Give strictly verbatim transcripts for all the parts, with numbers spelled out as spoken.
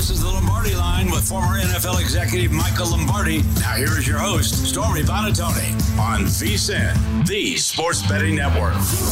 This is the Lombardi Line with former N F L executive Michael Lombardi. Now here is your host, Stormy Buonantony, on VSiN, the Sports Betting Network.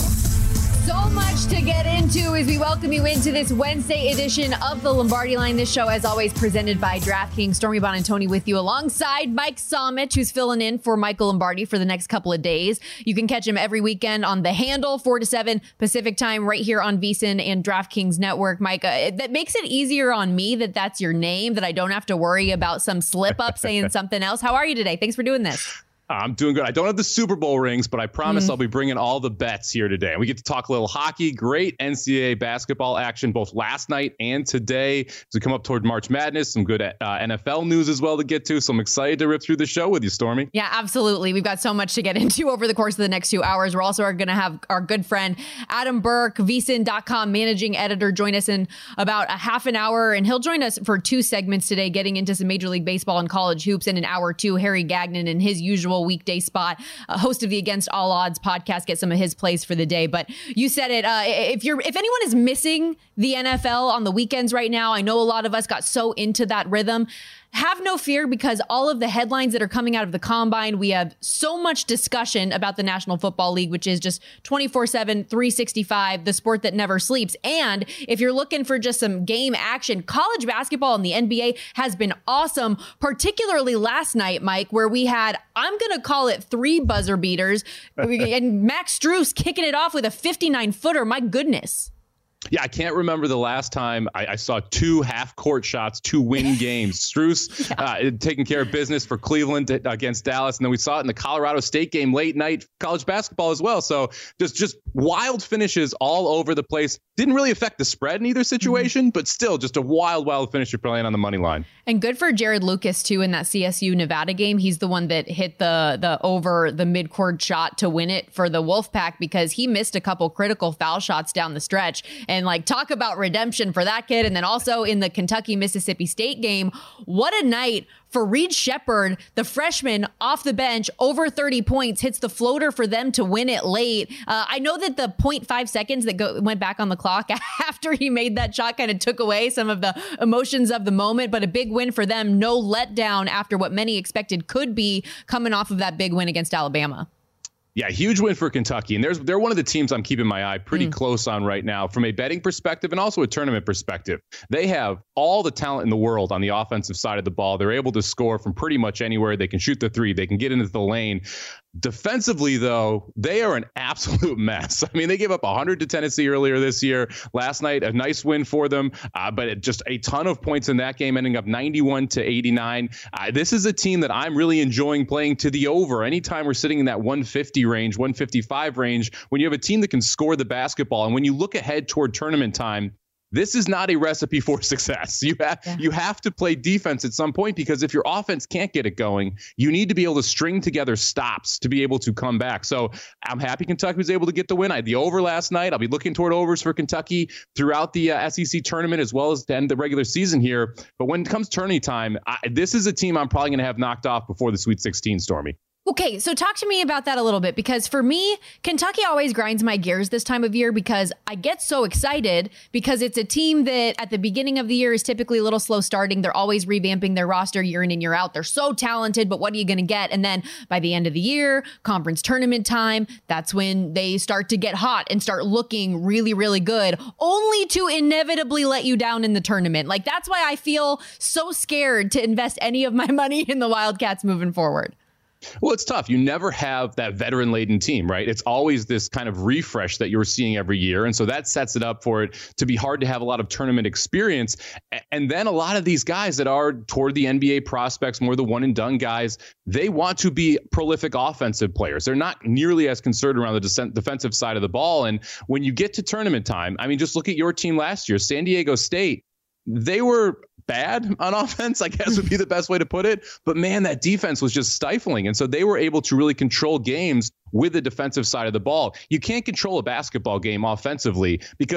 So much to get into as we welcome you into this Wednesday edition of the Lombardi Line. This show, as always, presented by DraftKings. Stormy Buonantony with you alongside Mike Somich, who's filling in for Michael Lombardi for the next couple of days. You can catch him every weekend on The Handle, four to seven Pacific time, right here on VSiN and DraftKings Network. Mike, uh, that makes it easier on me that that's your name, that I don't have to worry about some slip up saying something else. How are you today? Thanks for doing this. I'm doing good. I don't have the Super Bowl rings, but I promise Mm. I'll be bringing all the bets here today. And we get to talk a little hockey, great N C double A basketball action both last night and today. As we come up toward March Madness, some good uh, N F L news as well to get to. So I'm excited to rip through the show with you, Stormy. Yeah, absolutely. We've got so much to get into over the course of the next two hours. We're also going to have our good friend Adam Burke, V S I N dot com managing editor, join us in about a half an hour. And he'll join us for two segments today, getting into some Major League Baseball and college hoops. In an hour two, Harry Gagnon in his usual weekday spot. Uh, host of the Against All Odds podcast, get some of his plays for the day. But you said it. Uh, if you're, if anyone is missing the N F L on the weekends right now, I know a lot of us got so into that rhythm. Have no fear, because all of the headlines that are coming out of the combine, we have so much discussion about the National Football League, which is just twenty-four seven, three sixty-five, the sport that never sleeps. And if you're looking for just some game action, college basketball and the N B A has been awesome, particularly last night, Mike, where we had, I'm going to call it three buzzer beaters, and Max Strus kicking it off with a fifty-nine footer. My goodness. Yeah, I can't remember the last time I, I saw two half-court shots to win games. Strus yeah. uh, taking care of business for Cleveland to, against Dallas, and then we saw it in the Colorado State game, late night college basketball as well. So just just wild finishes all over the place. Didn't really affect the spread in either situation, mm-hmm. but still just a wild, wild finish you're playing on the money line. And good for Jared Lucas, too, in that C S U Nevada game. He's the one that hit the the over the midcourt shot to win it for the Wolfpack, because he missed a couple critical foul shots down the stretch. And like, talk about redemption for that kid. And then also in the Kentucky Mississippi State game, what a night for Reed Sheppard, the freshman off the bench, over thirty points, hits the floater for them to win it late. Uh, I know that the zero point five seconds that go, went back on the clock after he made that shot kind of took away some of the emotions of the moment, but a big win for them. No letdown after what many expected could be coming off of that big win against Alabama. Yeah, huge win for Kentucky. And there's they're one of the teams I'm keeping my eye pretty mm. close on right now from a betting perspective and also a tournament perspective. They have all the talent in the world on the offensive side of the ball. They're able to score from pretty much anywhere. They can shoot the three. They can get into the lane. Defensively, though, they are an absolute mess. I mean, they gave up one hundred to Tennessee earlier this year. Last night, a nice win for them, uh, but it, just a ton of points in that game, ending up ninety-one to eighty-nine. Uh, this is a team that I'm really enjoying playing to the over. Anytime we're sitting in that one fifty range, one fifty-five range, when you have a team that can score the basketball, and when you look ahead toward tournament time, this is not a recipe for success. You have yeah. you have to play defense at some point, because if your offense can't get it going, you need to be able to string together stops to be able to come back. So I'm happy Kentucky was able to get the win. I had the over last night. I'll be looking toward overs for Kentucky throughout the uh, S E C tournament as well as to end the regular season here. But when it comes tourney time, I, this is a team I'm probably going to have knocked off before the Sweet sixteen, Stormy. Okay, so talk to me about that a little bit, because for me, Kentucky always grinds my gears this time of year, because I get so excited because it's a team that at the beginning of the year is typically a little slow starting. They're always revamping their roster year in and year out. They're so talented, but what are you going to get? And then by the end of the year, conference tournament time, that's when they start to get hot and start looking really, really good, only to inevitably let you down in the tournament. Like, that's why I feel so scared to invest any of my money in the Wildcats moving forward. Well, it's tough. You never have that veteran-laden team, right? It's always this kind of refresh that you're seeing every year. And so that sets it up for it to be hard to have a lot of tournament experience. And then a lot of these guys that are toward the N B A prospects, more the one-and-done guys, they want to be prolific offensive players. They're not nearly as concerned around the defensive side of the ball. And when you get to tournament time, I mean, just look at your team last year, San Diego State. They were bad on offense, I guess would be the best way to put it. But man, that defense was just stifling. And so they were able to really control games with the defensive side of the ball. You can't control a basketball game offensively because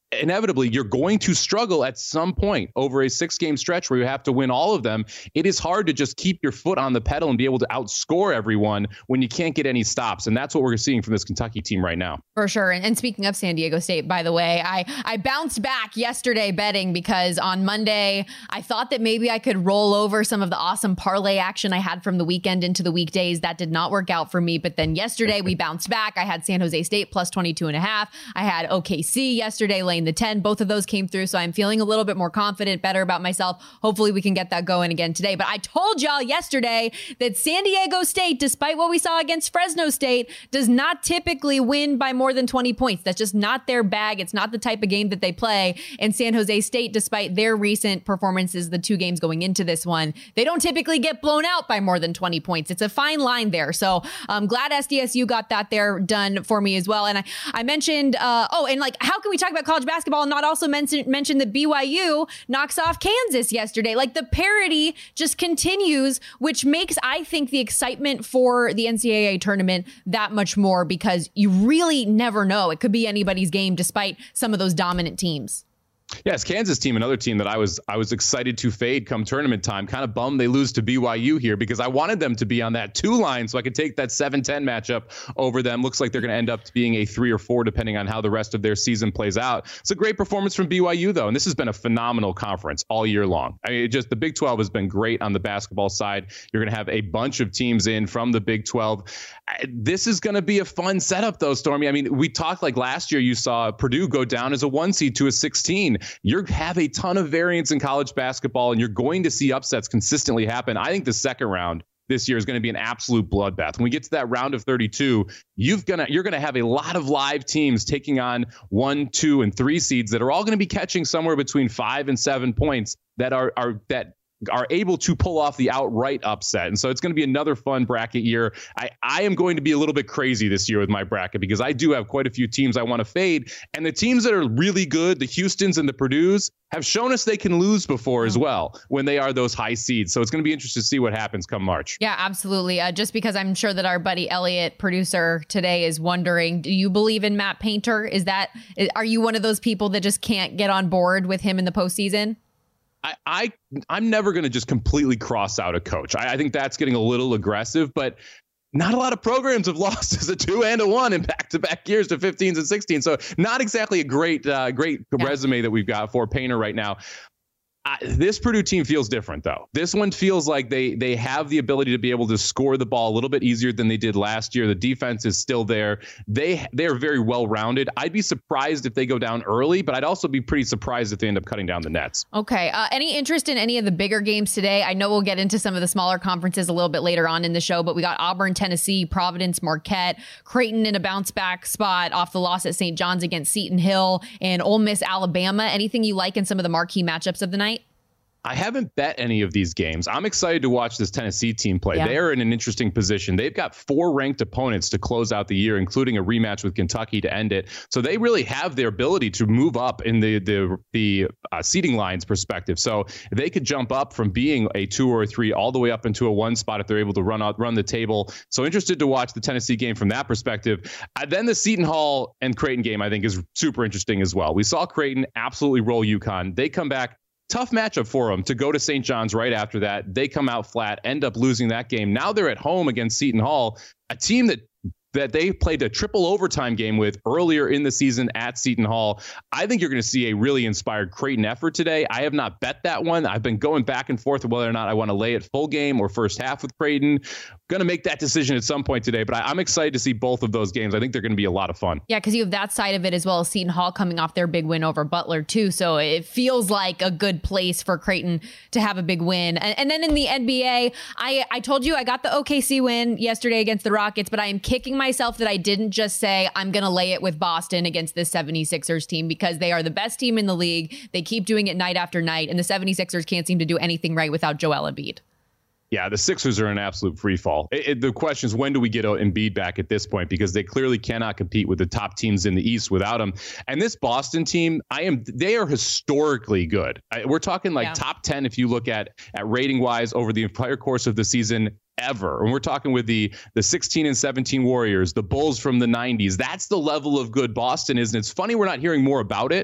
inevitably you're going to struggle at some point over a six game stretch where you have to win all of them. It is hard to just keep your foot on the pedal and be able to outscore everyone when you can't get any stops. And that's what we're seeing from this Kentucky team right now. For sure. And, and speaking of San Diego State, by the way, I, I bounced back yesterday betting because on Monday, I thought that maybe I could roll over some of the awesome parlay action I had from the weekend into the weekdays. That did not work out for me. But then yesterday we bounced back. I had San Jose State plus twenty-two and a half. I had O K C yesterday laying the ten. Both of those came through. So I'm feeling a little bit more confident, better about myself. Hopefully we can get that going again today. But I told y'all yesterday that San Diego State, despite what we saw against Fresno State, does not typically win by more than twenty points. That's just not their bag. It's not the type of game that they play. And San Jose State, despite their recent performances, the two games going into this one, they don't typically get blown out by more than twenty points. It's a fine line there. So I'm glad S D S U got that there done for me as well. And I, I mentioned, uh, oh, and like, how can we talk about college basketball and not also mention, mention that B Y U knocks off Kansas yesterday? Like, the parity just continues, which makes, I think, the excitement for the N C double A tournament that much more, because you really never know. It could be anybody's game despite some of those dominant teams. Yes, Kansas team, another team that I was I was excited to fade come tournament time. Kind of bummed they lose to B Y U here because I wanted them to be on that two line so I could take that seven ten matchup over them. Looks like they're going to end up being a three or four depending on how the rest of their season plays out. It's a great performance from B Y U, though, and this has been a phenomenal conference all year long. I mean, it just the Big twelve has been great on the basketball side. You're going to have a bunch of teams in from the Big twelve. This is going to be a fun setup, though, Stormy. I mean, we talked like last year you saw Purdue go down as a one seed to a sixteen. You have a ton of variance in college basketball, and you're going to see upsets consistently happen. I think the second round this year is going to be an absolute bloodbath. When we get to that round of thirty-two, you've gonna you're going to have a lot of live teams taking on one, two, and three seeds that are all going to be catching somewhere between five and seven points that are are that. are able to pull off the outright upset. And so it's going to be another fun bracket year. I, I am going to be a little bit crazy this year with my bracket because I do have quite a few teams I want to fade. And the teams that are really good, the Houstons and the Purdues, have shown us they can lose before as well when they are those high seeds. So it's going to be interesting to see what happens come March. Yeah, absolutely. Uh, just because I'm sure that our buddy Elliot, producer today, is wondering, do you believe in Matt Painter? Is that, are you one of those people that just can't get on board with him in the postseason? I, I I'm never going to just completely cross out a coach. I, I think that's getting a little aggressive, but not a lot of programs have lost as a two and a one in back-to-back years to fifteens and sixteens. So not exactly a great, uh, great yeah. resume that we've got for Painter right now. Uh, this Purdue team feels different, though. This one feels like they they have the ability to be able to score the ball a little bit easier than they did last year. The defense is still there. They they are very well rounded. I'd be surprised if they go down early, but I'd also be pretty surprised if they end up cutting down the nets. Okay. Uh, any interest in any of the bigger games today? I know we'll get into some of the smaller conferences a little bit later on in the show, but we got Auburn, Tennessee, Providence, Marquette, Creighton in a bounce back spot off the loss at Saint John's against Seton Hill, and Ole Miss, Alabama. Anything you like in some of the marquee matchups of the night? I haven't bet any of these games. I'm excited to watch this Tennessee team play. Yeah. They're in an interesting position. They've got four ranked opponents to close out the year, including a rematch with Kentucky to end it. So they really have their ability to move up in the the the uh, seeding lines perspective. So they could jump up from being a two or a three all the way up into a one spot if they're able to run out, run the table. So interested to watch the Tennessee game from that perspective. Uh, then the Seton Hall and Creighton game, I think, is super interesting as well. We saw Creighton absolutely roll UConn. They come back. Tough matchup for them to go to Saint John's right after that. They come out flat, end up losing that game. Now they're at home against Seton Hall, a team that that they played a triple overtime game with earlier in the season at Seton Hall. I think you're going to see a really inspired Creighton effort today. I have not bet that one. I've been going back and forth whether or not I want to lay it full game or first half with Creighton. Going to make that decision at some point today, but I, I'm excited to see both of those games. I think they're going to be a lot of fun. Yeah, because you have that side of it as well as Seton Hall coming off their big win over Butler too. So it feels like a good place for Creighton to have a big win. And, and then in the N B A, I, I told you I got the O K C win yesterday against the Rockets, but I am kicking myself that I didn't just say I'm going to lay it with Boston against this seventy-sixers team, because they are the best team in the league. They keep doing it night after night, and the seventy-sixers can't seem to do anything right without Joel Embiid. Yeah, the Sixers are an absolute free fall. It, it, the question is, when do we get Embiid back at this point? Because they clearly cannot compete with the top teams in the East without him. And this Boston team, I am they are historically good. I, we're talking like yeah. top ten if you look at at rating wise over the entire course of the season ever. And we're talking with the the sixteen and seventeen Warriors, the Bulls from the nineties. That's the level of good Boston is. And it's funny we're not hearing more about it.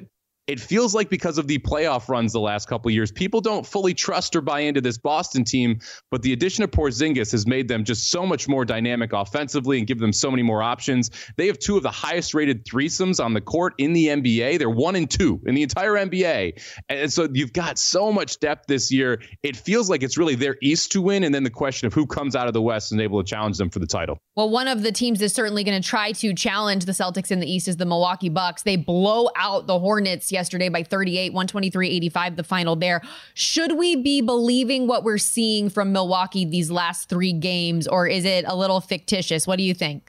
it feels like because of the playoff runs the last couple of years, people don't fully trust or buy into this Boston team. But the addition of Porzingis has made them just so much more dynamic offensively and give them so many more options. They have two of the highest rated threesomes on the court in the N B A. They're one and two in the entire N B A. And so you've got so much depth this year. It feels like it's really their East to win. And then the question of who comes out of the West and able to challenge them for the title. Well, one of the teams that's certainly going to try to challenge the Celtics in the East is the Milwaukee Bucks. They blow out the Hornets yesterday by thirty-eight, one twenty-three eighty-five, the final there. Should we be believing what we're seeing from Milwaukee these last three games, or is it a little fictitious? What do you think?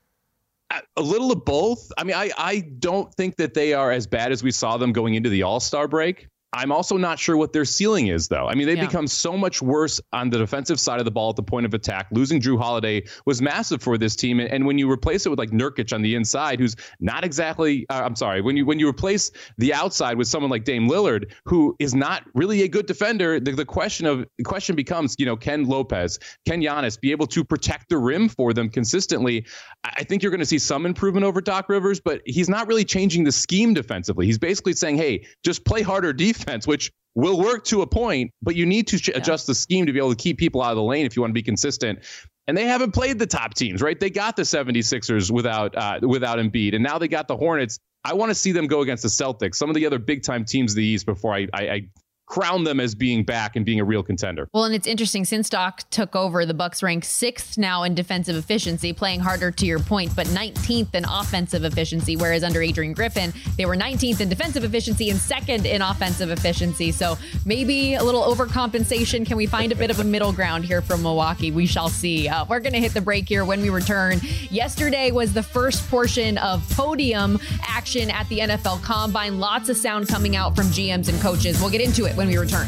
A little of both. I mean, I, I don't think that they are as bad as we saw them going into the All-Star break. I'm also not sure what their ceiling is, though. I mean, they've yeah. become so much worse on the defensive side of the ball at the point of attack. Losing Drew Holiday was massive for this team. And, and when you replace it with like Nurkic on the inside, who's not exactly, uh, I'm sorry, when you when you replace the outside with someone like Dame Lillard, who is not really a good defender, the, the question of the question becomes, you know, can Lopez, can Giannis be able to protect the rim for them consistently? I think you're going to see some improvement over Doc Rivers, but he's not really changing the scheme defensively. He's basically saying, hey, just play harder defense. Defense, which will work to a point, but you need to ch- yeah. adjust the scheme to be able to keep people out of the lane if you want to be consistent. And they haven't played the top teams, right? They got the seventy-sixers without uh, without Embiid, and now they got the Hornets. I want to see them go against the Celtics, some of the other big time teams of the East, before I, I, I crown them as being back and being a real contender. Well, and it's interesting, since Doc took over, the Bucks rank sixth now in defensive efficiency, playing harder to your point, but nineteenth in offensive efficiency, whereas under Adrian Griffin, they were nineteenth in defensive efficiency and second in offensive efficiency. So maybe a little overcompensation. Can we find a bit of a middle ground here from Milwaukee? We shall see. Uh, we're going to hit the break here when we return. Yesterday was the first portion of podium action at the N F L Combine. Lots of sound coming out from G Ms and coaches. We'll get into it when we return.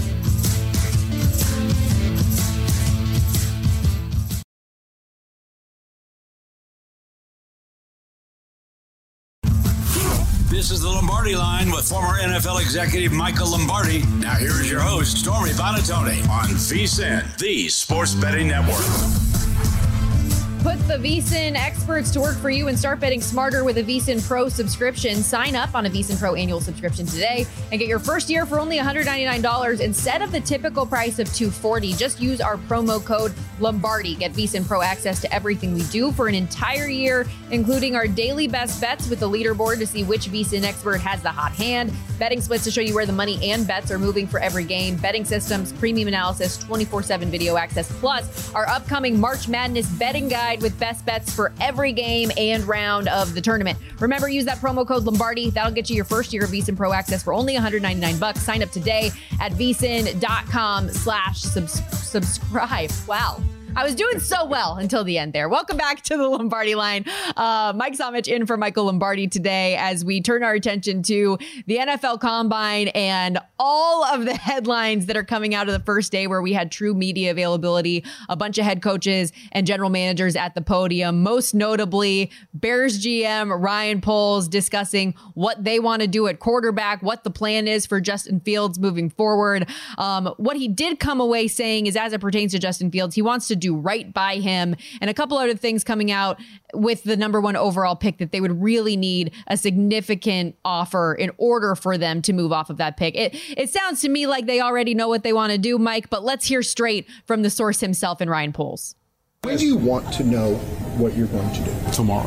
This is the Lombardi Line with former N F L executive Michael Lombardi. Now here is your host, Stormy Buonantony, on VSiN, the Sports Betting Network. Put the VSiN experts to work for you and start betting smarter with a VSiN Pro subscription. Sign up on a VSiN Pro annual subscription today and get your first year for only one hundred ninety-nine dollars instead of the typical price of two hundred forty dollars. Just use our promo code Lombardi. Get VSiN Pro access to everything we do for an entire year, including our daily best bets with the leaderboard to see which VSiN expert has the hot hand, betting splits to show you where the money and bets are moving for every game, betting systems, premium analysis, twenty-four seven video access, plus our upcoming March Madness betting guide with best bets for every game and round of the tournament. Remember, use that promo code Lombardi. That'll get you your first year of VSiN Pro access for only one hundred ninety-nine bucks. Sign up today at vsin.com slash subscribe. Wow. I was doing so well until the end there. Welcome back to the Lombardi Line. Uh, Mike Somich in for Michael Lombardi today as we turn our attention to the N F L Combine and all of the headlines that are coming out of the first day where we had true media availability, a bunch of head coaches and general managers at the podium, most notably Bears G M Ryan Poles discussing what they want to do at quarterback, what the plan is for Justin Fields moving forward. Um, what he did come away saying is, as it pertains to Justin Fields, he wants to do right by him, and a couple other things coming out with the number one overall pick, that they would really need a significant offer in order for them to move off of that pick. It it sounds to me like they already know what they want to do, Mike, but let's hear straight from the source himself in Ryan Poles. When do you want to know what you're going to do? Tomorrow.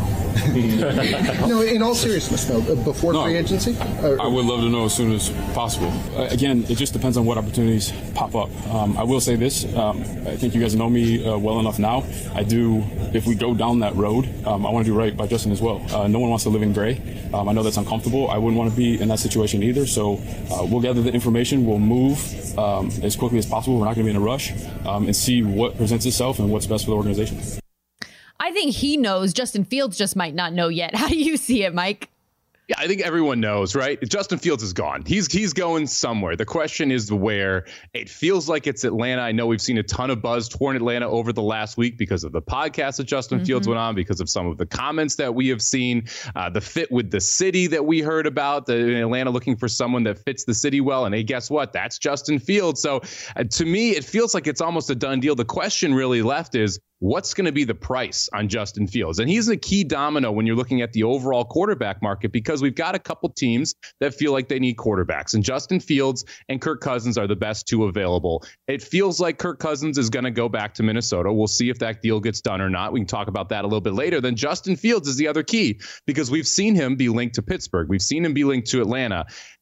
No, in all seriousness, though, before no, free agency? Or, I would love to know as soon as possible. Uh, again, it just depends on what opportunities pop up. Um, I will say this. Um, I think you guys know me uh, well enough now. I do, if we go down that road, um, I want to do right by Justin as well. Uh, no one wants to live in gray. Um, I know that's uncomfortable. I wouldn't want to be in that situation either. So uh, we'll gather the information. We'll move um, as quickly as possible. We're not going to be in a rush um, and see what presents itself and what's best for the organization. I think he knows. Justin Fields just might not know yet. How do you see it, Mike? Yeah, I think everyone knows, right? Justin Fields is gone. He's he's going somewhere. The question is where. It feels like it's Atlanta. I know we've seen a ton of buzz toward Atlanta over the last week because of the podcast that Justin mm-hmm. Fields went on, because of some of the comments that we have seen, uh, the fit with the city that we heard about, the Atlanta looking for someone that fits the city well. And hey, guess what? That's Justin Fields. So uh, to me, it feels like it's almost a done deal. The question really left is, what's going to be the price on Justin Fields? And he's a key domino when you're looking at the overall quarterback market, because because we've got a couple teams that feel like they need quarterbacks, and Justin Fields and Kirk Cousins are the best two available. It feels like Kirk Cousins is going to go back to Minnesota. We'll see if that deal gets done or not. We can talk about that a little bit later. Then Justin Fields is the other key, because we've seen him be linked to Pittsburgh. We've seen him be linked to Atlanta.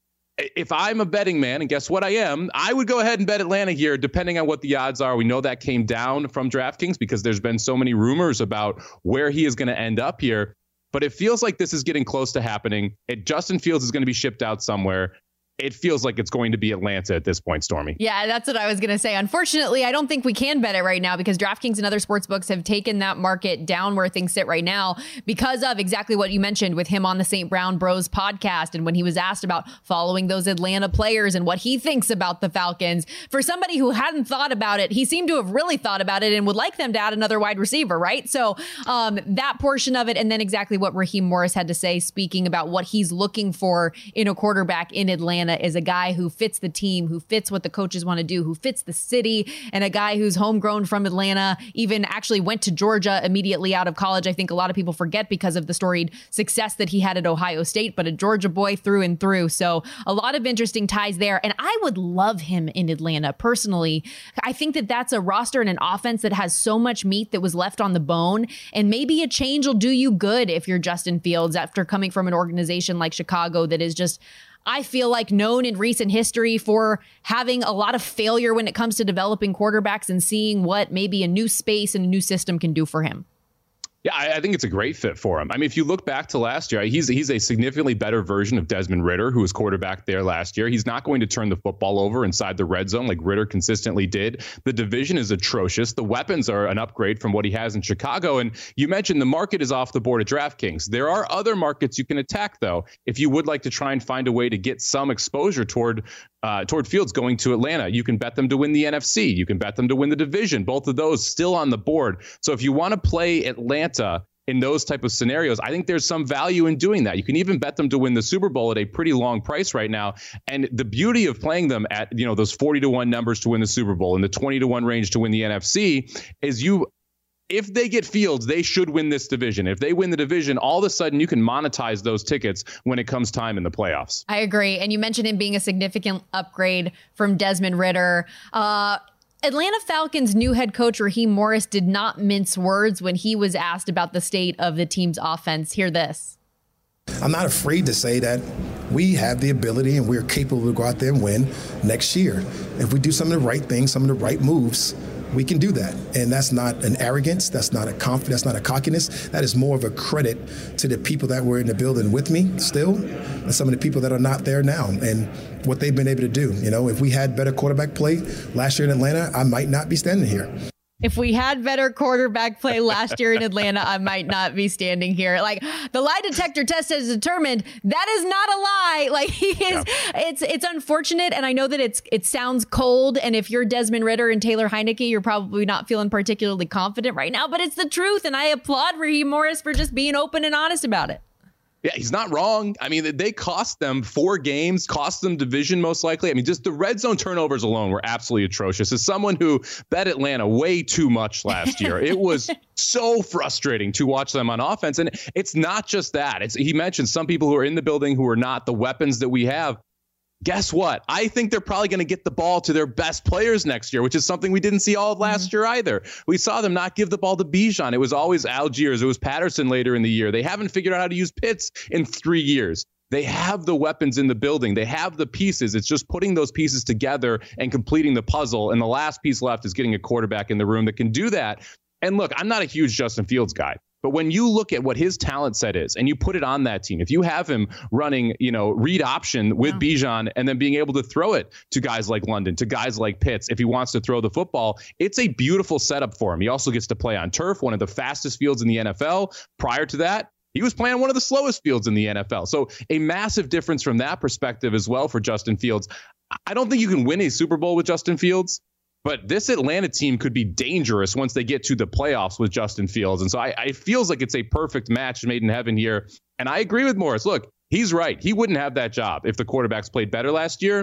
If I'm a betting man, and guess what I am, I would go ahead and bet Atlanta here, depending on what the odds are. We know that came down from DraftKings because there's been so many rumors about where he is going to end up here. But it feels like this is getting close to happening. It, Justin Fields is going to be shipped out somewhere. It feels like it's going to be Atlanta at this point, Stormy. Yeah, that's what I was going to say. Unfortunately, I don't think we can bet it right now because DraftKings and other sports books have taken that market down where things sit right now because of exactly what you mentioned with him on the Saint Brown Bros podcast. And when he was asked about following those Atlanta players and what he thinks about the Falcons, for somebody who hadn't thought about it, he seemed to have really thought about it and would like them to add another wide receiver, right? So um, that portion of it, and then exactly what Raheem Morris had to say, speaking about what he's looking for in a quarterback in Atlanta, is a guy who fits the team, who fits what the coaches want to do, who fits the city, and a guy who's homegrown from Atlanta, even actually went to Georgia immediately out of college. I think a lot of people forget because of the storied success that he had at Ohio State, but a Georgia boy through and through. So a lot of interesting ties there. And I would love him in Atlanta personally. I think that that's a roster and an offense that has so much meat that was left on the bone. And maybe a change will do you good if you're Justin Fields after coming from an organization like Chicago that is just, I feel like, known in recent history for having a lot of failure when it comes to developing quarterbacks and seeing what maybe a new space and a new system can do for him. Yeah, I, I think it's a great fit for him. I mean, if you look back to last year, he's he's a significantly better version of Desmond Ridder, who was quarterback there last year. He's not going to turn the football over inside the red zone like Ridder consistently did. The division is atrocious. The weapons are an upgrade from what he has in Chicago. And you mentioned the market is off the board at DraftKings. There are other markets you can attack, though, if you would like to try and find a way to get some exposure toward Uh, toward Fields going to Atlanta. You can bet them to win the N F C. You can bet them to win the division. Both of those still on the board. So if you want to play Atlanta in those type of scenarios, I think there's some value in doing that. You can even bet them to win the Super Bowl at a pretty long price right now. And the beauty of playing them at, you know, those forty to one numbers to win the Super Bowl and the twenty to one range to win the N F C is you if they get Fields, they should win this division. If they win the division, all of a sudden you can monetize those tickets when it comes time in the playoffs. I agree. And you mentioned him being a significant upgrade from Desmond Ridder. Uh, Atlanta Falcons' new head coach, Raheem Morris, did not mince words when he was asked about the state of the team's offense. Hear this. I'm not afraid to say that we have the ability and we're capable to go out there and win next year. If we do some of the right things, some of the right moves, we can do that. And that's not an arrogance. That's not a confidence. That's not a cockiness. That is more of a credit to the people that were in the building with me still and some of the people that are not there now and what they've been able to do. You know, if we had better quarterback play last year in Atlanta, I might not be standing here. If we had better quarterback play last year in Atlanta, I might not be standing here. Like, the lie detector test has determined that is not a lie. Like, he is, yeah. it's it's unfortunate, and I know that it's it sounds cold. And if you're Desmond Ridder and Taylor Heineke, you're probably not feeling particularly confident right now. But it's the truth, and I applaud Raheem Morris for just being open and honest about it. Yeah, he's not wrong. I mean, they cost them four games, cost them division most likely. I mean, just the red zone turnovers alone were absolutely atrocious. As someone who bet Atlanta way too much last year, it was so frustrating to watch them on offense. And it's not just that. It's he mentioned some people who are in the building who are not the weapons that we have. Guess what? I think they're probably going to get the ball to their best players next year, which is something we didn't see all of last mm-hmm. year either. We saw them not give the ball to Bijan. It was always Algiers. It was Patterson later in the year. They haven't figured out how to use Pitts in three years. They have the weapons in the building. They have the pieces. It's just putting those pieces together and completing the puzzle. And the last piece left is getting a quarterback in the room that can do that. And look, I'm not a huge Justin Fields guy. But when you look at what his talent set is and you put it on that team, if you have him running, you know, read option with yeah. Bijan and then being able to throw it to guys like London, to guys like Pitts, if he wants to throw the football, it's a beautiful setup for him. He also gets to play on turf, one of the fastest fields in the N F L. Prior to that, he was playing one of the slowest fields in the N F L. So a massive difference from that perspective as well for Justin Fields. I don't think you can win a Super Bowl with Justin Fields. But this Atlanta team could be dangerous once they get to the playoffs with Justin Fields. And so I, I feels like it's a perfect match made in heaven here. And I agree with Morris. Look, he's right. He wouldn't have that job if the quarterbacks played better last year.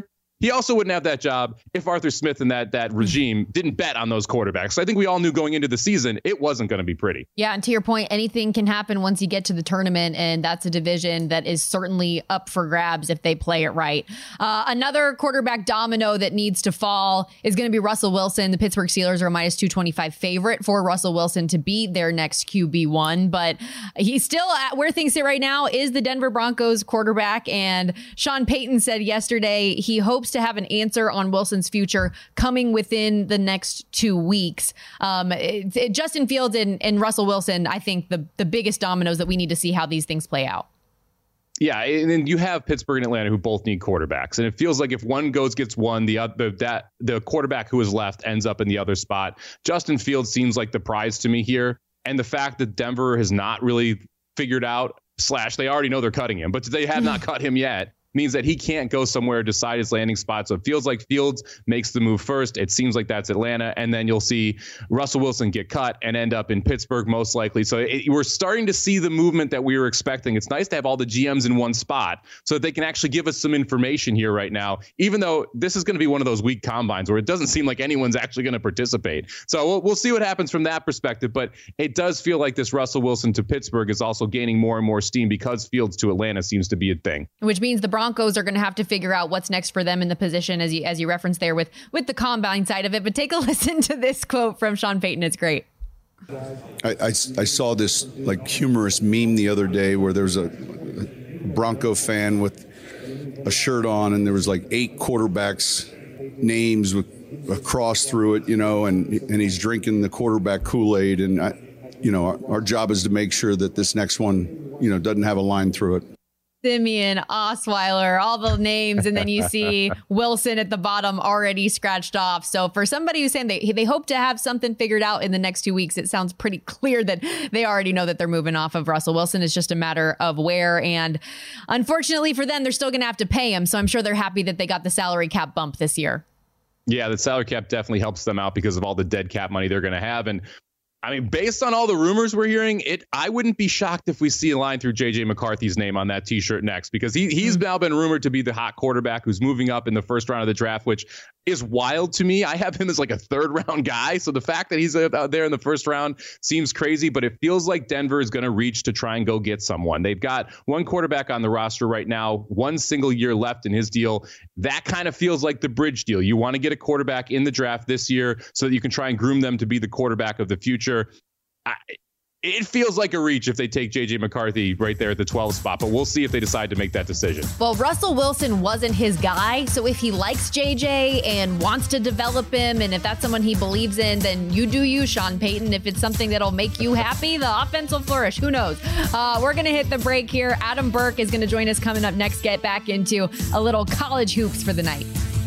He also wouldn't have that job if Arthur Smith and that that regime didn't bet on those quarterbacks. So I think we all knew going into the season it wasn't going to be pretty. Yeah, and to your point, anything can happen once you get to the tournament, and that's a division that is certainly up for grabs if they play it right. Uh, another quarterback domino that needs to fall is going to be Russell Wilson. The Pittsburgh Steelers are a minus two twenty-five favorite for Russell Wilson to be their next Q B one, but he's still at where things sit right now is the Denver Broncos quarterback, and Sean Payton said yesterday he hopes to have an answer on Wilson's future coming within the next two weeks. Um, it, it, Justin Fields and, and Russell Wilson, I think the, the biggest dominoes that we need to see how these things play out. Yeah, and then you have Pittsburgh and Atlanta who both need quarterbacks, and it feels like if one goes gets one, the other that the quarterback who is left ends up in the other spot. Justin Fields seems like the prize to me here, and the fact that Denver has not really figured out slash they already know they're cutting him, but they have not cut him yet. Means that he can't go somewhere, decide his landing spot. So it feels like Fields makes the move first. It seems like that's Atlanta. And then you'll see Russell Wilson get cut and end up in Pittsburgh most likely. So it, we're starting to see the movement that we were expecting. It's nice to have all the G Ms in one spot so that they can actually give us some information here right now, even though this is going to be one of those weak combines where it doesn't seem like anyone's actually going to participate. So we'll, we'll see what happens from that perspective. But it does feel like this Russell Wilson to Pittsburgh is also gaining more and more steam because Fields to Atlanta seems to be a thing. Which means the Broncos are going to have to figure out what's next for them in the position, as you as you referenced there with with the combine side of it. But take a listen to this quote from Sean Payton. It's great. I, I, I saw this like humorous meme the other day where there's a, a Bronco fan with a shirt on and there was like eight quarterbacks names with a cross through it, you know, and and he's drinking the quarterback Kool-Aid. And I, you know, our, our job is to make sure that this next one, you know, doesn't have a line through it. Simeon, Osweiler, all the names, and then you see Wilson at the bottom already scratched off. So for somebody who's saying they they hope to have something figured out in the next two weeks, it sounds pretty clear that they already know that they're moving off of Russell Wilson. It's just a matter of where. And unfortunately for them, they're still going to have to pay him. So I'm sure they're happy that they got the salary cap bump this year. Yeah, the salary cap definitely helps them out because of all the dead cap money they're going to have. And I mean, based on all the rumors we're hearing, it I wouldn't be shocked if we see a line through J J McCarthy's name on that T-shirt next, because he he's now been rumored to be the hot quarterback who's moving up in the first round of the draft, which is wild to me. I have him as like a third round guy. So the fact that he's out there in the first round seems crazy, but it feels like Denver is going to reach to try and go get someone. They've got one quarterback on the roster right now, one single year left in his deal. That kind of feels like the bridge deal. You want to get a quarterback in the draft this year so that you can try and groom them to be the quarterback of the future. I, it feels like a reach if they take J J McCarthy right there at the twelve spot, but we'll see if they decide to make that decision. Well, Russell Wilson wasn't his guy, so if he likes J J and wants to develop him, and if that's someone he believes in, then you do you, Sean Payton. If it's something that'll make you happy, the offense will flourish. Who knows? Uh, we're going to hit the break here. Adam Burke is going to join us coming up next. Get back into a little college hoops for the night.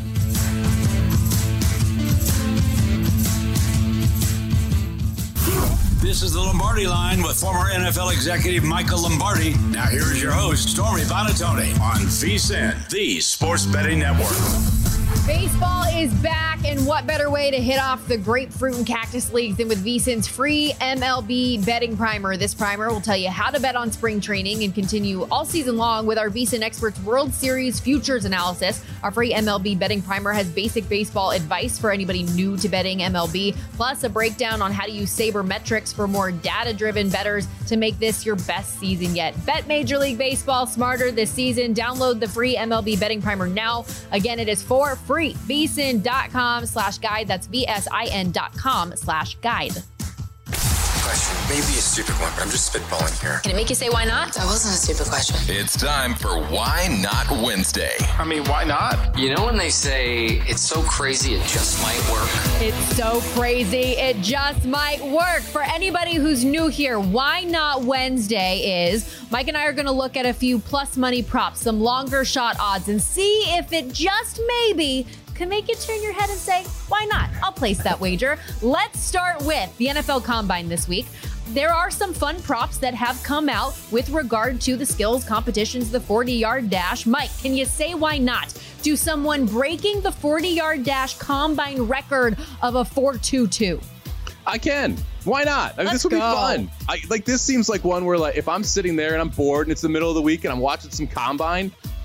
This is the Lombardi Line with former N F L executive Michael Lombardi. Now here is your host, Stormy Buonantony, on VSiN, the Sports Betting Network. Baseball is back, and what better way to hit off the grapefruit and cactus leagues than with VSiN's free M L B betting primer. This primer will tell you how to bet on spring training and continue all season long with our VSiN Experts World Series futures analysis. Our free M L B betting primer has basic baseball advice for anybody new to betting M L B, plus a breakdown on how to use sabermetrics for more data-driven bettors to make this your best season yet. Bet Major League Baseball smarter this season. Download the free M L B betting primer now. Again, it is for free. VSiN.com slash guide. That's V-S-I-N dot com slash guide. Question, maybe a stupid one, but I'm just spitballing here. Can it make you say why not? That wasn't a stupid question. It's time for Why Not Wednesday. I mean, why not? You know when they say it's so crazy it just might work? It's so crazy it just might work. For anybody who's new here, Why Not Wednesday is Mike and I are going to look at a few plus money props, some longer shot odds, and see if it just maybe can make you turn your head and say, why not? I'll place that wager. Let's start with the N F L Combine this week. There are some fun props that have come out with regard to the skills competitions, the forty-yard dash. Mike, can you say why not? Do someone breaking the forty-yard dash combine record of a four two two? I can. Why not? I mean, this would be fun. I, like, this seems like one where, like, if I'm sitting there and I'm bored and it's the middle of the week and I'm watching some combine,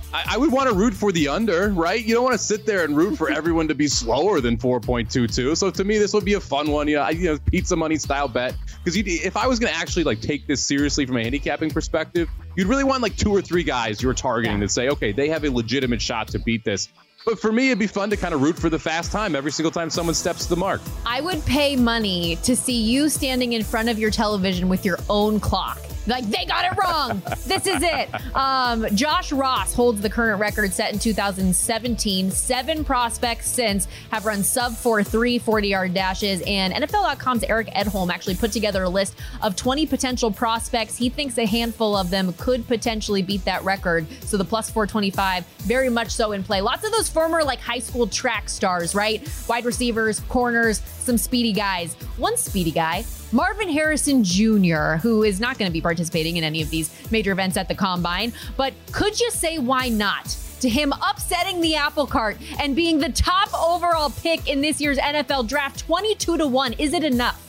I, I would want to root for the under, right? You don't want to sit there and root for everyone to be slower than four point two two. So to me, this would be a fun one, you know, you know pizza money style bet. Because if I was going to actually like take this seriously from a handicapping perspective, you'd really want like two or three guys you're targeting yeah. to say, okay, they have a legitimate shot to beat this. But for me, it'd be fun to kind of root for the fast time every single time someone steps to the mark. I would pay money to see you standing in front of your television with your own clock. Like, they got it wrong. This is it. Um, Josh Ross holds the current record set in two thousand seventeen. Seven prospects since have run sub four three forty-yard dashes. And N F L dot com's Eric Edholm actually put together a list of twenty potential prospects. He thinks a handful of them could potentially beat that record. So the plus four twenty-five, very much so in play. Lots of those former like high school track stars, right? Wide receivers, corners, some speedy guys. One speedy guy, Marvin Harrison Junior, who is not going to be participating in any of these major events at the Combine. But could you say why not? To him upsetting the apple cart and being the top overall pick in this year's N F L draft, twenty-two to one. Is it enough?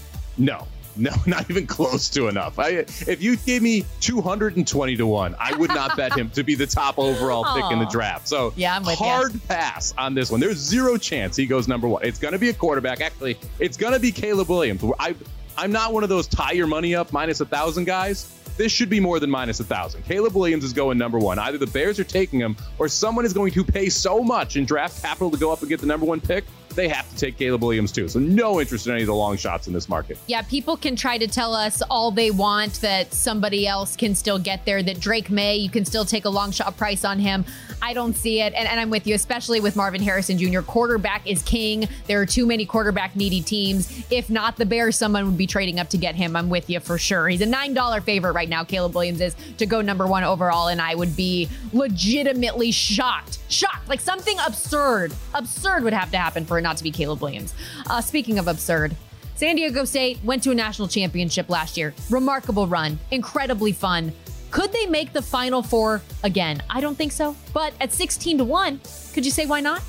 No. No, not even close to enough. I, if you gave me two hundred twenty to one, I would not bet him to be the top overall pick in the draft. So yeah, I'm with hard you. pass on this one. There's zero chance he goes number one. It's going to be a quarterback. Actually, it's going to be Caleb Williams. I, I'm not one of those tie your money up minus a thousand guys. This should be more than minus a thousand. Caleb Williams is going number one. Either the Bears are taking him or someone is going to pay so much in draft capital to go up and get the number one pick. They have to take Caleb Williams too. So no interest in any of the long shots in this market. Yeah, people can try to tell us all they want that somebody else can still get there, that Drake May, you can still take a long shot price on him. I don't see it. And, and I'm with you, especially with Marvin Harrison Junior Quarterback is king. There are too many quarterback needy teams. If not the Bears, someone would be trading up to get him. I'm with you for sure. He's a nine dollar favorite right now, Caleb Williams is, to go number one overall. And I would be legitimately shocked. Shocked. Like something absurd. Absurd would have to happen for it not to be Caleb Williams. Uh, speaking of absurd, San Diego State went to a national championship last year. Remarkable run. Incredibly fun. Could they make the Final Four again? I don't think so. But at sixteen to one, could you say why not?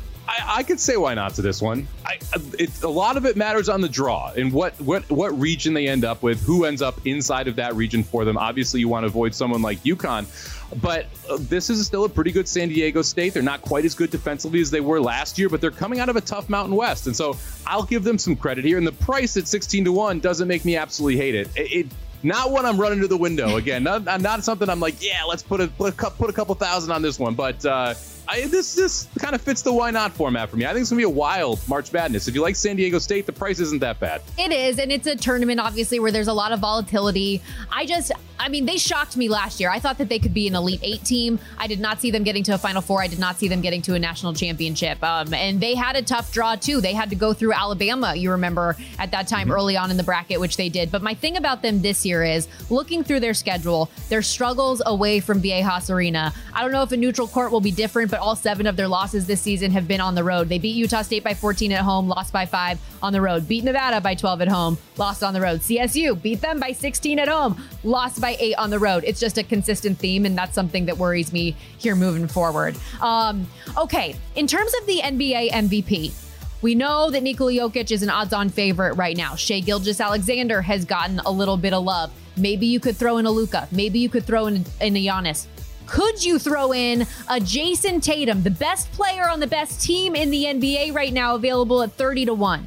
I, I could say why not to this one. I, it's a lot of it matters on the draw and what what what region they end up with, who ends up inside of that region for them. Obviously, you want to avoid someone like UConn, but uh, this is still a pretty good San Diego State. They're not quite as good defensively as they were last year, but they're coming out of a tough Mountain West, and so I'll give them some credit here. And the price at sixteen to one doesn't make me absolutely hate it. It. it Not one I'm running to the window again. Not, not something I'm like, yeah, let's put a put a, put a couple thousand on this one. But uh, I, this this kind of fits the why not format for me. I think it's gonna be a wild March Madness. If you like San Diego State, the price isn't that bad. It is, and it's a tournament obviously where there's a lot of volatility. I just, I mean, they shocked me last year. I thought that they could be an Elite Eight team. I did not see them getting to a Final Four. I did not see them getting to a national championship. Um, and they had a tough draw too. They had to go through Alabama. You remember at that time mm-hmm. early on in the bracket, which they did. But my thing about them this year is looking through their schedule, their struggles away from Viejas Arena. I don't know if a neutral court will be different, but all seven of their losses this season have been on the road. They beat Utah State by fourteen at home, lost by five on the road. Beat Nevada by twelve at home, lost on the road. C S U beat them by sixteen at home, lost by eight on the road. It's just a consistent theme, and that's something that worries me here moving forward. Um, okay, in terms of the N B A M V P, we know that Nikola Jokic is an odds-on favorite right now. Shai Gilgeous-Alexander has gotten a little bit of love. Maybe you could throw in a Luka. Maybe you could throw in, in a Giannis. Could you throw in a Jason Tatum, the best player on the best team in the N B A right now, available at thirty to one?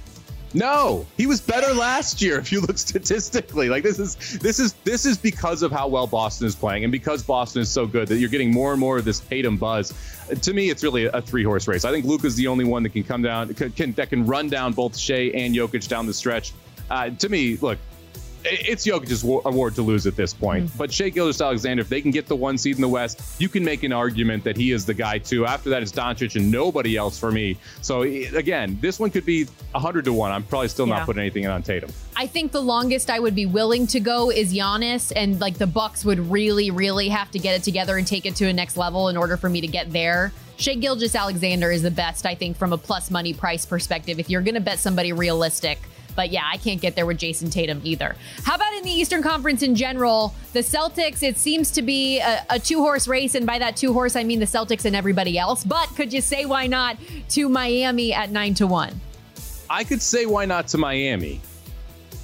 No, he was better last year if you look statistically. Like this is this is this is because of how well Boston is playing and because Boston is so good that you're getting more and more of this Tatum buzz. To me, it's really a three horse race. I think Luka's the only one that can come down can, can that can run down both Shai and Jokic down the stretch. Uh, to me, look, it's Jokic's award to lose at this point. Mm-hmm. But Shai Gilgeous-Alexander, if they can get the one seed in the West, you can make an argument that he is the guy too. After that, it's Doncic and nobody else for me. So again, this one could be one hundred to one. I'm probably still yeah. not putting anything in on Tatum. I think the longest I would be willing to go is Giannis, and like the Bucks would really, really have to get it together and take it to a next level in order for me to get there. Shai Gilgeous-Alexander is the best, I think, from a plus money price perspective. If you're going to bet somebody realistic. But yeah, I can't get there with Jason Tatum either. How about in the Eastern Conference in general? The Celtics, it seems to be a, a two-horse race, and by that two-horse, I mean the Celtics and everybody else. But could you say why not to Miami at nine to one? I could say why not to Miami.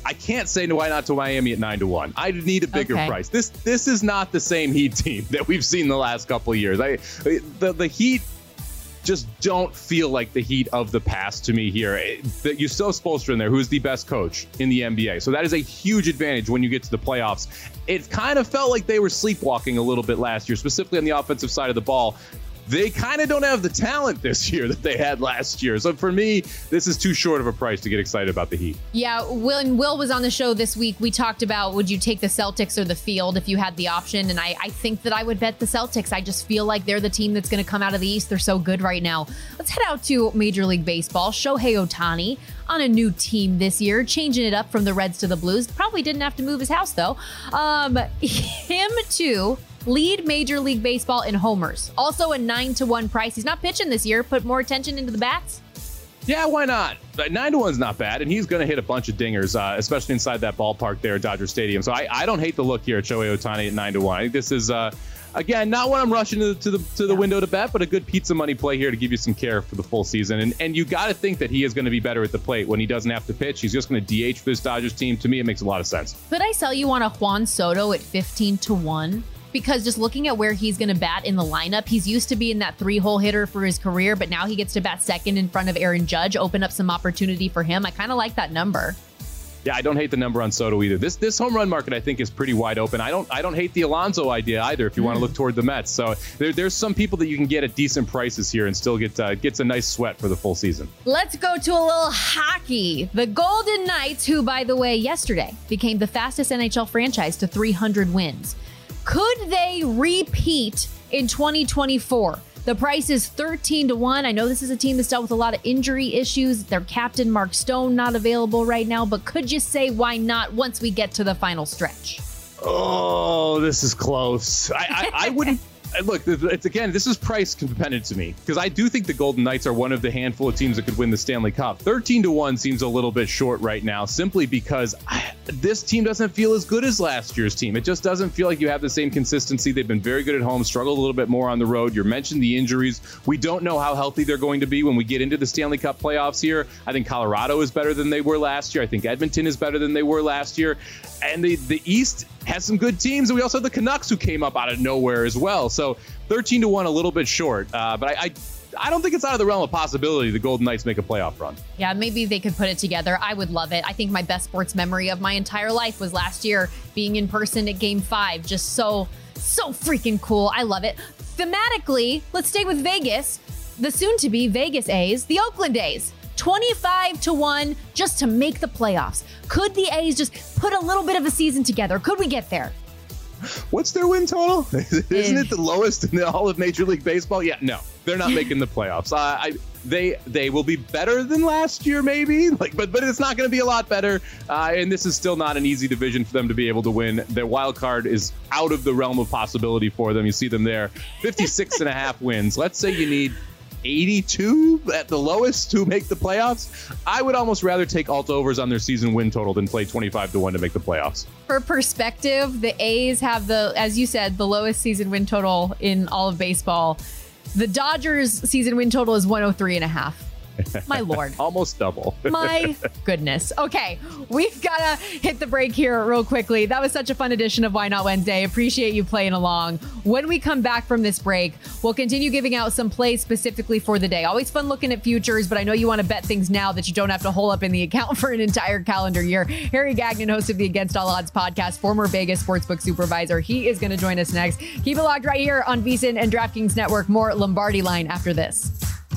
I can't say no, why not to Miami at nine to one. I need a bigger Okay. price. This this is not the same Heat team that we've seen the last couple of years. I the the Heat just don't feel like the Heat of the past to me here. You still have Spoelstra in there, who's the best coach in the N B A. So that is a huge advantage when you get to the playoffs. It kind of felt like they were sleepwalking a little bit last year, specifically on the offensive side of the ball. They kind of don't have the talent this year that they had last year. So for me, this is too short of a price to get excited about the Heat. Yeah, when Will was on the show this week, we talked about would you take the Celtics or the field if you had the option? And I, I think that I would bet the Celtics. I just feel like they're the team that's going to come out of the East. They're so good right now. Let's head out to Major League Baseball. Shohei Ohtani on a new team this year, changing it up from the Reds to the Blues. Probably didn't have to move his house, though. Um, him, too. Lead Major League Baseball in homers. Also a nine to one price. He's not pitching this year. Put more attention into the bats. Yeah, why not? Nine to one's not bad, and he's going to hit a bunch of dingers, uh, especially inside that ballpark there at Dodger Stadium. So I, I don't hate the look here at Shohei Ohtani at nine to one. I think this is, uh, again, not what I'm rushing to, to the to the Yeah. window to bet, but a good pizza money play here to give you some care for the full season. And and you got to think that he is going to be better at the plate when he doesn't have to pitch. He's just going to D H for this Dodgers team. To me, it makes a lot of sense. Could I sell you on a Juan Soto at fifteen to one? Because just looking at where he's going to bat in the lineup, he's used to being that three-hole hitter for his career, but now he gets to bat second in front of Aaron Judge, open up some opportunity for him. I kind of like that number. Yeah, I don't hate the number on Soto either. This this home run market, I think, is pretty wide open. I don't I don't hate the Alonso idea either if you mm. want to look toward the Mets. So there, there's some people that you can get at decent prices here and still get uh, gets a nice sweat for the full season. Let's go to a little hockey. The Golden Knights, who, by the way, yesterday became the fastest N H L franchise to three hundred wins. Could they repeat in twenty twenty-four? The price is thirteen to one. I know this is a team that's dealt with a lot of injury issues. Their captain, Mark Stone, not available right now. But could you say why not once we get to the final stretch? Oh, this is close. I, I, I wouldn't. Look, it's again, this is price dependent to me because I do think the Golden Knights are one of the handful of teams that could win the Stanley Cup. thirteen to one seems a little bit short right now simply because I, this team doesn't feel as good as last year's team. It just doesn't feel like you have the same consistency. They've been very good at home, struggled a little bit more on the road. You mentioned the injuries. We don't know how healthy they're going to be when we get into the Stanley Cup playoffs here. I think Colorado is better than they were last year. I think Edmonton is better than they were last year. And the, the East has some good teams. And we also have the Canucks who came up out of nowhere as well. So thirteen to one, a little bit short. Uh, but I, I I don't think it's out of the realm of possibility the Golden Knights make a playoff run. Yeah, maybe they could put it together. I would love it. I think my best sports memory of my entire life was last year being in person at Game five. Just so, so freaking cool. I love it. Thematically, let's stay with Vegas. The soon-to-be Vegas A's, the Oakland A's. twenty-five to one just to make the playoffs. Could the A's just put a little bit of a season together? Could we get there? What's their win total? Isn't it the lowest in all of Major League Baseball? Yeah, no, they're not making the playoffs. Uh, I, they they will be better than last year, maybe, like, but but it's not going to be a lot better. Uh, and this is still not an easy division for them to be able to win. Their wild card is out of the realm of possibility for them. You see them there, fifty-six and a half wins. Let's say you need eighty-two at the lowest to make the playoffs. I would almost rather take alt overs on their season win total than play twenty-five to one to make the playoffs. For perspective, the A's have the, as you said, the lowest season win total in all of baseball. The Dodgers season win total is one oh three and a half. My Lord. Almost double. My goodness. Okay, we've got to hit the break here real quickly. That was such a fun edition of Why Not Wednesday. Appreciate you playing along. When we come back from this break, we'll continue giving out some plays specifically for the day. Always fun looking at futures, but I know you want to bet things now that you don't have to hole up in the account for an entire calendar year. Harry Gagnon, host of the Against All Odds podcast, former Vegas sportsbook supervisor. He is going to join us next. Keep it locked right here on VSiN and DraftKings Network. More Lombardi Line after this.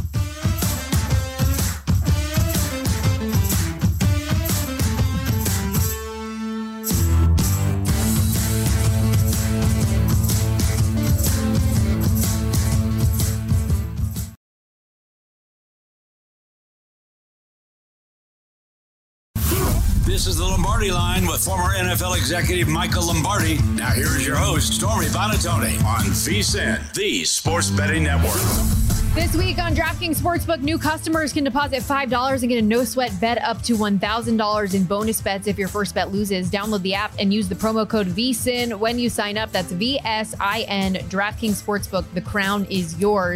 This is the Lombardi Line with former N F L executive Michael Lombardi. Now here is your host, Stormy Buonantony on VSiN, the Sports Betting Network. This week on DraftKings Sportsbook, new customers can deposit five dollars and get a no-sweat bet up to one thousand dollars in bonus bets if your first bet loses. Download the app and use the promo code VSiN when you sign up. That's V S I N, DraftKings Sportsbook. The crown is yours.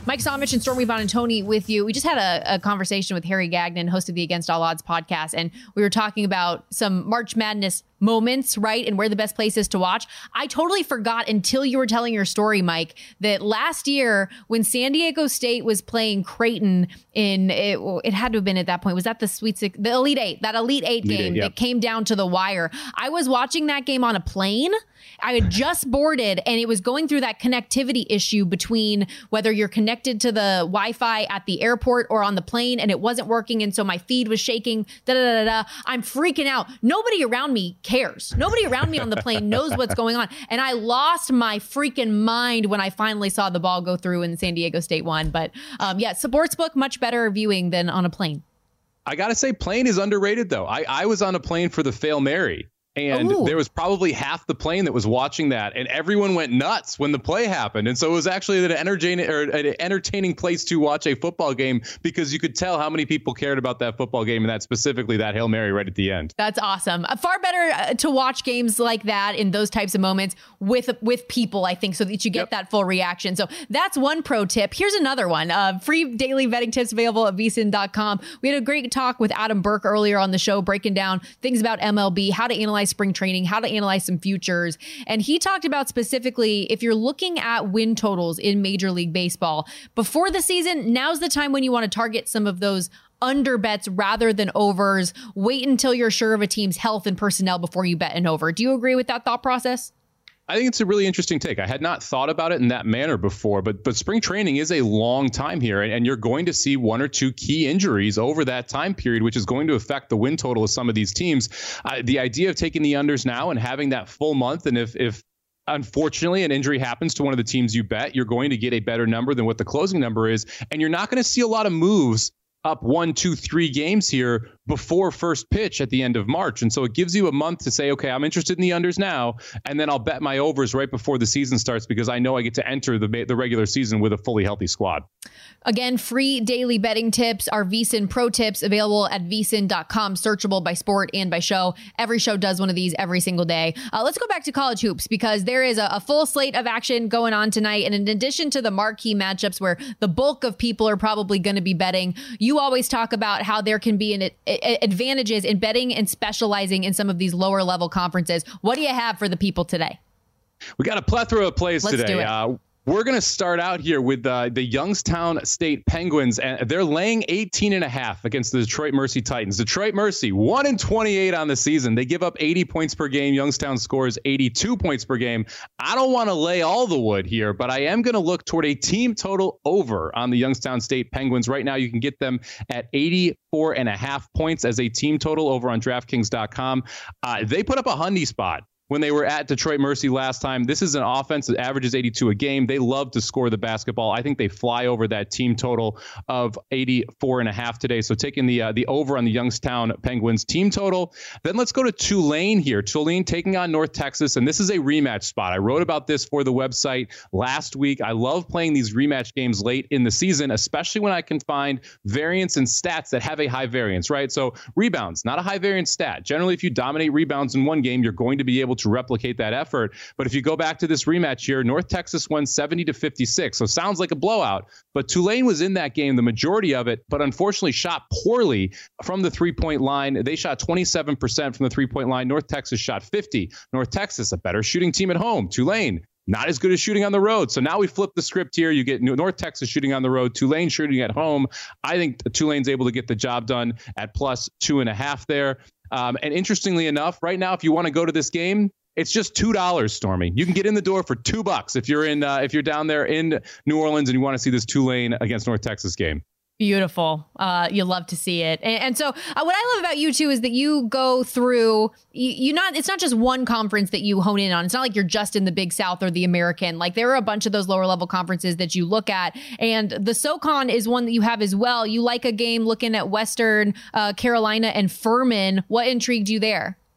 Mike Somich and Stormy Buonantony with you. We just had a, a conversation with Harry Gagnon, host of the Against All Odds podcast, and we were talking about some March Madness moments, right? And where the best place is to watch. I totally forgot until you were telling your story, Mike, that last year when San Diego State was playing Creighton in, it, it had to have been at that point, was that the Sweet Six, the Elite Eight, that Elite Eight Elite game eight, yeah. that came down to the wire. I was watching that game on a plane. I had just boarded and it was going through that connectivity issue between whether you're connected to the Wi-Fi at the airport or on the plane, and it wasn't working. And so my feed was shaking. Da, da, da, da. I'm freaking out. Nobody around me cares. Nobody around me on the plane knows what's going on. And I lost my freaking mind when I finally saw the ball go through and San Diego State won. But um, yeah, Sportsbook, much better viewing than on a plane. I got to say, plane is underrated, though. I, I was on a plane for the Fail Mary. And Ooh. There was probably half the plane that was watching that, and everyone went nuts when the play happened. And so it was actually an entertaining or an entertaining place to watch a football game because you could tell how many people cared about that football game and that specifically that Hail Mary right at the end. That's awesome. Uh, far better uh, to watch games like that in those types of moments with with people, I think, so that you get yep. that full reaction. So that's one pro tip. Here's another one. Uh, free daily betting tips available at V S I N dot com. We had a great talk with Adam Burke earlier on the show, breaking down things about M L B, how to analyze spring training, how to analyze some futures. And he talked about specifically, if you're looking at win totals in Major League Baseball before the season, now's the time when you want to target some of those under bets rather than overs. Wait until you're sure of a team's health and personnel before you bet an over. Do you agree with that thought process? I think it's a really interesting take. I had not thought about it in that manner before, but but spring training is a long time here, and, and you're going to see one or two key injuries over that time period, which is going to affect the win total of some of these teams. Uh, the idea of taking the unders now and having that full month, and if if unfortunately an injury happens to one of the teams you bet, you're going to get a better number than what the closing number is, and you're not going to see a lot of moves up one, two, three games here before first pitch at the end of March. And so it gives you a month to say, okay, I'm interested in the unders now, and then I'll bet my overs right before the season starts because I know I get to enter the the regular season with a fully healthy squad. Again, free daily betting tips, our V S I N Pro Tips available at V S I N dot com, searchable by sport and by show. Every show does one of these every single day. Uh, let's go back to college hoops because there is a, a full slate of action going on tonight. And in addition to the marquee matchups where the bulk of people are probably going to be betting, you always talk about how there can be an a, a, advantages in betting and specializing in some of these lower level conferences. What do you have for the people today? We got a plethora of plays Let's today. Do it. Uh, We're going to start out here with uh, the Youngstown State Penguins, and they're laying eighteen and a half against the Detroit Mercy Titans. Detroit Mercy, one and twenty-eight on the season. They give up eighty points per game. Youngstown scores eighty-two points per game. I don't want to lay all the wood here, but I am going to look toward a team total over on the Youngstown State Penguins. Right now, you can get them at eighty-four and a half points as a team total over on DraftKings dot com. Uh, they put up a Hundy spot when they were at Detroit Mercy last time. This is an offense that averages eighty-two a game. They love to score the basketball. I think they fly over that team total of eighty-four and a half today. So taking the uh, the over on the Youngstown Penguins team total. Then let's go to Tulane here. Tulane taking on North Texas, and this is a rematch spot. I wrote about this for the website last week. I love playing these rematch games late in the season, especially when I can find variance in stats that have a high variance, right? So rebounds, not a high variance stat. Generally, if you dominate rebounds in one game, you're going to be able to to replicate that effort. But if you go back to this rematch here, North Texas won seventy to fifty-six. So sounds like a blowout, but Tulane was in that game, the majority of it, but unfortunately shot poorly from the three-point line. They shot twenty-seven percent from the three-point line. North Texas shot fifty. North Texas, a better shooting team at home. Tulane, not as good as shooting on the road. So now we flip the script here. You get North Texas shooting on the road, Tulane shooting at home. I think Tulane's able to get the job done at plus two and a half there. Um, and interestingly enough, right now, if you want to go to this game, it's just two dollars, Stormy. You can get in the door for two bucks if you're in uh, if you're down there in New Orleans and you want to see this Tulane against North Texas game. Beautiful. Uh, you love to see it. And, and so uh, what I love about you too is that you go through, you, you not, it's not just one conference that you hone in on. It's not like you're just in the Big South or the American. Like there are a bunch of those lower level conferences that you look at, and the SoCon is one that you have as well. You like a game looking at Western uh, Carolina and Furman. What intrigued you there?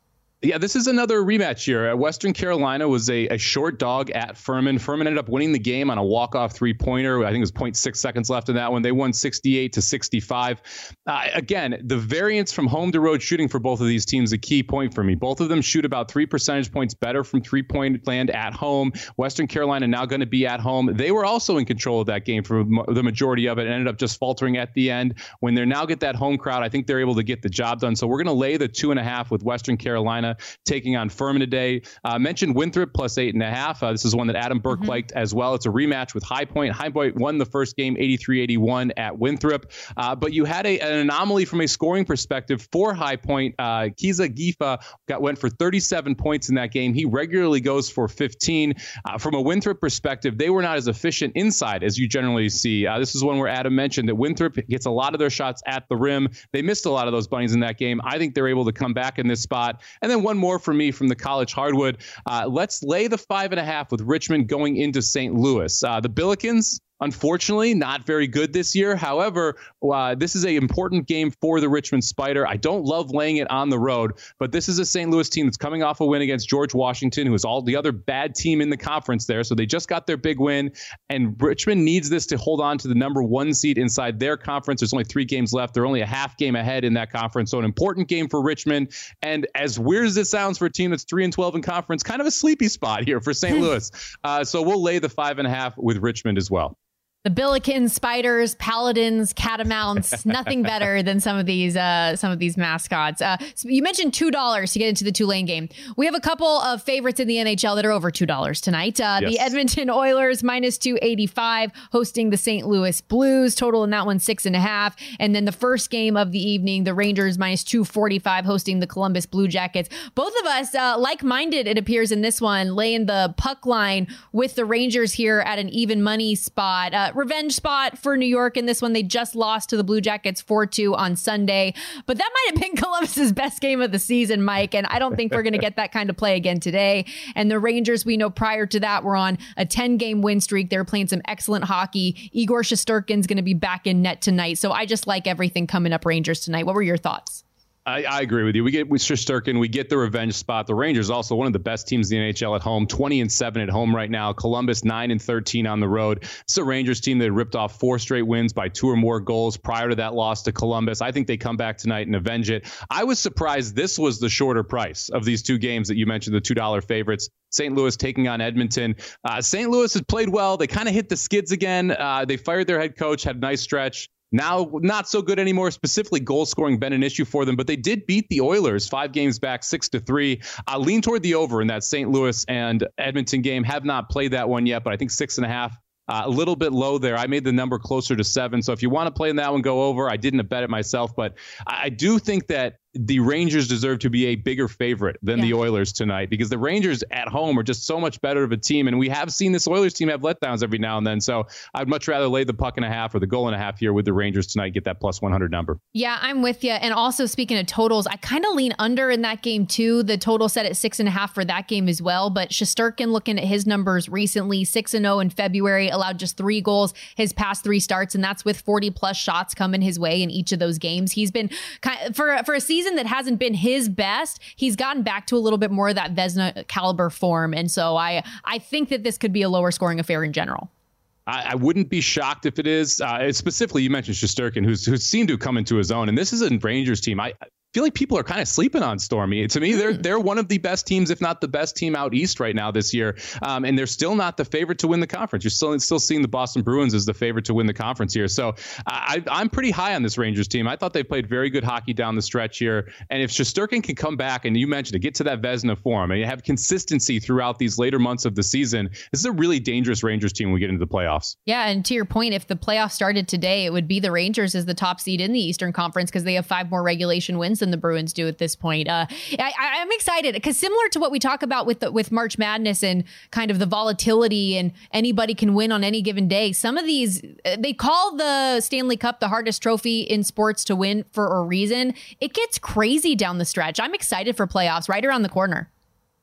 Yeah, this is another rematch here. Western Carolina was a, a short dog at Furman. Furman ended up winning the game on a walk-off three-pointer. I think it was zero point six seconds left in that one. They won sixty-eight to sixty-five. Uh, again, the variance from home to road shooting for both of these teams is a key point for me. Both of them shoot about three percentage points better from three-point land at home. Western Carolina now going to be at home. They were also in control of that game for the majority of it and ended up just faltering at the end. When they now get that home crowd, I think they're able to get the job done. So we're going to lay the two and a half with Western Carolina taking on Furman today. Uh, mentioned Winthrop plus eight and a half. Uh, this is one that Adam Burke mm-hmm. liked as well. It's a rematch with High Point. High Point won the first game eighty-three eighty-one at Winthrop. Uh, but you had a, an anomaly from a scoring perspective for High Point. Uh, Kiza Gifa got went for thirty-seven points in that game. He regularly goes for fifteen. Uh, from a Winthrop perspective, they were not as efficient inside as you generally see. Uh, this is one where Adam mentioned that Winthrop gets a lot of their shots at the rim. They missed a lot of those bunnies in that game. I think they're able to come back in this spot. And then one more for me from the college hardwood. Uh, let's lay the five and a half with Richmond going into Saint Louis. Uh, the Billikens, unfortunately, not very good this year. However, uh, this is an important game for the Richmond Spider. I don't love laying it on the road, but this is a Saint Louis team that's coming off a win against George Washington, who is all the other bad team in the conference there. So they just got their big win, and Richmond needs this to hold on to the number one seed inside their conference. There's only three games left. They're only a half game ahead in that conference. So an important game for Richmond. And as weird as it sounds for a team that's three and twelve in conference, kind of a sleepy spot here for Saint Louis. Uh, so we'll lay the five and a half with Richmond as well. The Billikens, Spiders, Paladins, Catamounts, nothing better than some of these uh, some of these mascots. Uh, so you mentioned two dollars to get into the Tulane game. We have a couple of favorites in the N H L that are over two dollars tonight. Uh, yes. The Edmonton Oilers, minus two eighty-five, hosting the Saint Louis Blues. Total in that one, six and a half. And then the first game of the evening, the Rangers, minus two forty-five, hosting the Columbus Blue Jackets. Both of us, uh, like-minded, it appears, in this one, laying the puck line with the Rangers here at an even money spot. Uh, revenge spot for New York in this one. They just lost to the Blue Jackets four two on Sunday, but that might have been Columbus's best game of the season, Mike, and I don't think we're going to get that kind of play again today. And the Rangers, we know prior to that, were on a ten-game win streak. They're playing some excellent hockey. Igor Shesterkin's going to be back in net tonight, so I just like everything coming up Rangers tonight. What were your thoughts? I, I agree with you. We get with Shesterkin, we get the revenge spot. The Rangers also one of the best teams in the N H L at home, twenty and seven at home right now. Columbus nine and thirteen on the road. It's a Rangers team that ripped off four straight wins by two or more goals prior to that loss to Columbus. I think they come back tonight and avenge it. I was surprised this was the shorter price of these two games that you mentioned, the two dollar favorites. Saint Louis taking on Edmonton. Uh, Saint Louis has played well. They kind of hit the skids again. Uh, they fired their head coach, had a nice stretch. Now, not so good anymore. Specifically, goal scoring been an issue for them, but they did beat the Oilers five games back, six to three. I lean toward the over in that Saint Louis and Edmonton game. Have not played that one yet, but I think six and a half. Uh, a little bit low there. I made the number closer to seven. So if you want to play in that one, go over. I didn't bet it myself, but I do think that the Rangers deserve to be a bigger favorite than yeah. the Oilers tonight, because the Rangers at home are just so much better of a team. And we have seen this Oilers team have letdowns every now and then. So I'd much rather lay the puck and a half or the goal and a half here with the Rangers tonight, get that plus one hundred number. Yeah, I'm with you. And also, speaking of totals, I kind of lean under in that game too. The total set at six and a half for that game as well. But Shesterkin, looking at his numbers recently, six and oh in February, allowed just three goals his past three starts. And that's with forty plus shots coming his way in each of those games. He's been kind of, for, for a season that hasn't been his best, he's gotten back to a little bit more of that Vezina caliber form. And so I, I think that this could be a lower scoring affair in general. I, I wouldn't be shocked if it is. Uh, specifically, you mentioned Shesterkin, who's who seemed to come into his own. And this is a Rangers team. I feel like people are kind of sleeping on Stormy. To me, they're they're one of the best teams, if not the best team out east right now this year. Um, and they're still not the favorite to win the conference. You're still still seeing the Boston Bruins as the favorite to win the conference here. So I, I'm pretty high on this Rangers team. I thought they played very good hockey down the stretch here. And if Shesterkin can come back, and you mentioned to get to that Vezina form, and you have consistency throughout these later months of the season, this is a really dangerous Rangers team when we get into the playoffs. Yeah, and to your point, if the playoffs started today, it would be the Rangers as the top seed in the Eastern Conference because they have five more regulation wins than the Bruins do at this point. Uh, I, I'm excited because similar to what we talk about with the, with March Madness and kind of the volatility and anybody can win on any given day. Some of these, they call the Stanley Cup the hardest trophy in sports to win for a reason. It gets crazy down the stretch. I'm excited for playoffs right around the corner.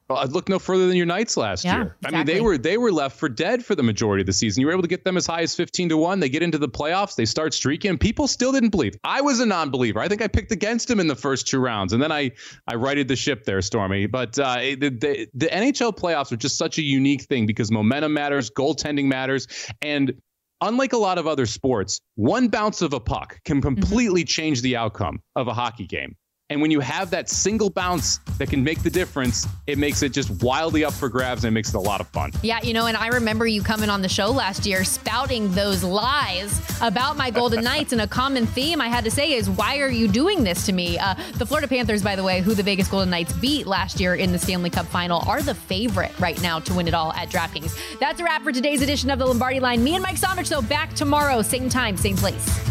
Well, look no further than your Knights last yeah, year. Exactly. I mean, they were they were left for dead for the majority of the season. You were able to get them as high as fifteen to one. They get into the playoffs. They start streaking. People still didn't believe. I was a non-believer. I think I picked against them in the first two rounds. And then I, I righted the ship there, Stormy. But uh, the, the, the N H L playoffs are just such a unique thing because momentum matters, goaltending matters. And unlike a lot of other sports, one bounce of a puck can completely mm-hmm. change the outcome of a hockey game. And when you have that single bounce that can make the difference, it makes it just wildly up for grabs and it makes it a lot of fun. Yeah, you know, and I remember you coming on the show last year spouting those lies about my Golden Knights. And a common theme I had to say is, why are you doing this to me? Uh, the Florida Panthers, by the way, who the Vegas Golden Knights beat last year in the Stanley Cup final, are the favorite right now to win it all at DraftKings. That's a wrap for today's edition of the Lombardi Line. Me and Mike Somich, though, back tomorrow, same time, same place.